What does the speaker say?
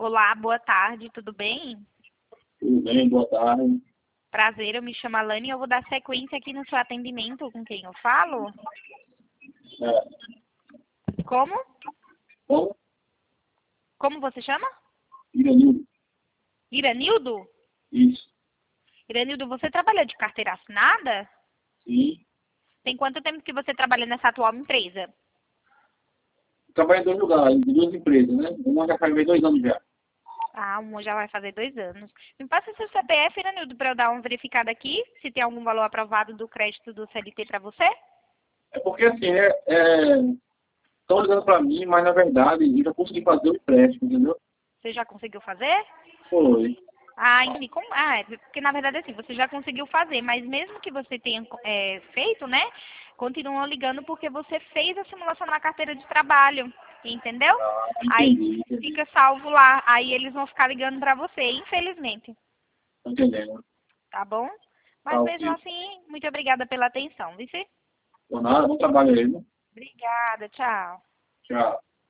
Olá, boa tarde, tudo bem? Tudo bem, boa tarde. Prazer, eu me chamo Alane e eu vou dar sequência aqui no seu atendimento com quem eu falo. Como? Bom, Como você chama? Iranildo. Iranildo? Isso. Iranildo, você trabalha de carteira assinada? Sim. Tem quanto tempo que você trabalha nessa atual empresa? Trabalho em dois lugares, em duas empresas, né? Uma já faz 2 anos já. Ah, uma já vai fazer 2 anos. Me passa seu CPF, Iranildo, para eu dar uma verificada aqui, se tem algum valor aprovado do crédito do CLT para você? É porque assim, né? Estão ligando para mim, mas na verdade eu já consegui fazer o empréstimo, entendeu? Você já conseguiu fazer? Foi. Ah, entendi. É porque na verdade assim, você já conseguiu fazer, mas mesmo que você tenha feito, né? Continuam ligando porque você fez a simulação na carteira de trabalho, entendeu? Aí Entendi. fica salvo lá, aí eles vão ficar ligando pra você, infelizmente, Tô entendendo. tá bom? Tá Mas mesmo ok. assim, muito obrigada pela atenção, vice? Por nada, bom trabalho aí, né? Obrigada, tchau. Tchau.